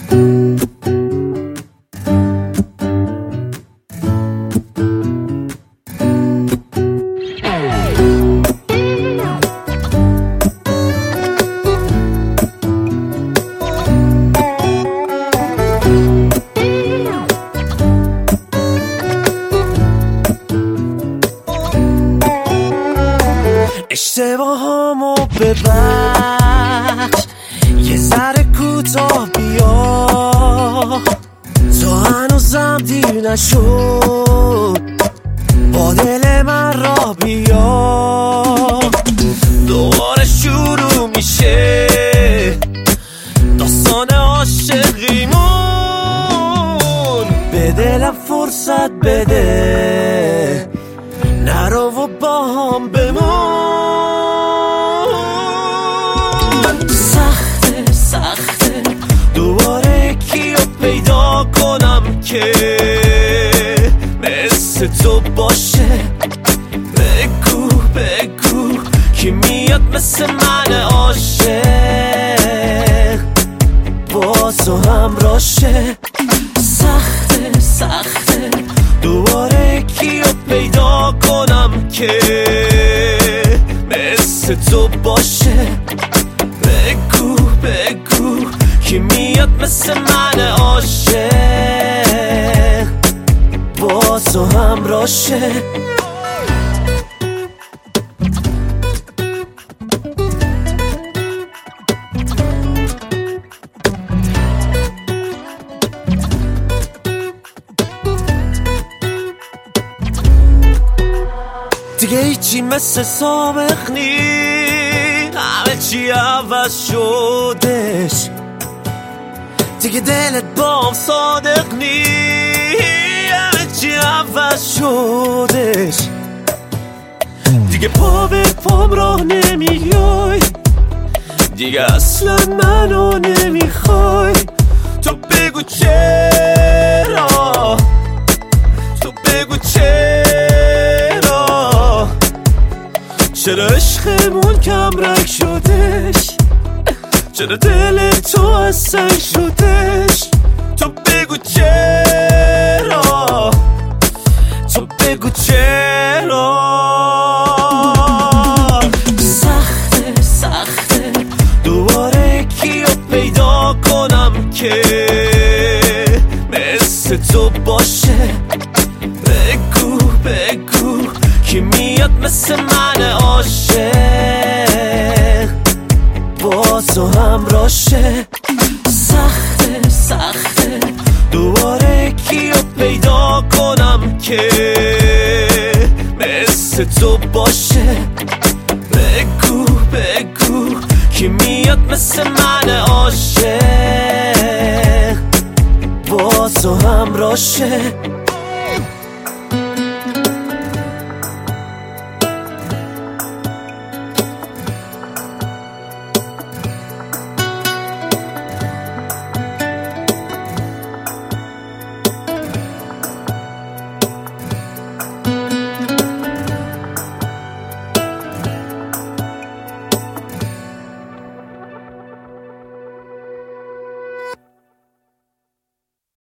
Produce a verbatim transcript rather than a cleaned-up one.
اشتباهامو ببخش، یه ذره کوتاه بیا، تو هنوزم دیر نشد با دل من را بیا. دوباره شروع میشه داستان عاشقیمون، به دلم فرصت بده، نرو و با هم بمون. سخته سخته دوباره کیو پیدا کنم که مثل تو باشه. بگو بگو کی میاد مثل من عاشق با تو همراه شه. سخته سخته دوباره کیو پیدا کنم که مثل تو باشه. بگو بگو کی میاد مثل من عاشق با تو همراه شه. دیگه هیچی مثل سابق نی، همه چی عوض شدش. دیگه دلت با هم صادق نی، همه چی عوض شدش. دیگه پا به پام راه نمیای، دیگه اصلا منو نمیخوای. تو بگو چرا، تو بگو چرا، چرا عشقمون کم رنگ شدش، چرا دل تو از سنگ شدش. تو بگو چرا، تو بگو چرا. سخته سخته دوباره کیو پیدا کنم که مثل تو باشه. بگو بگو کی میاد مثل من عاشق با تو همراه شه. سخته سخته دوباره کیو پیدا کنم که مثل تو باشه. بگو بگو کی میاد مثل من عاشق با تو همراه شه.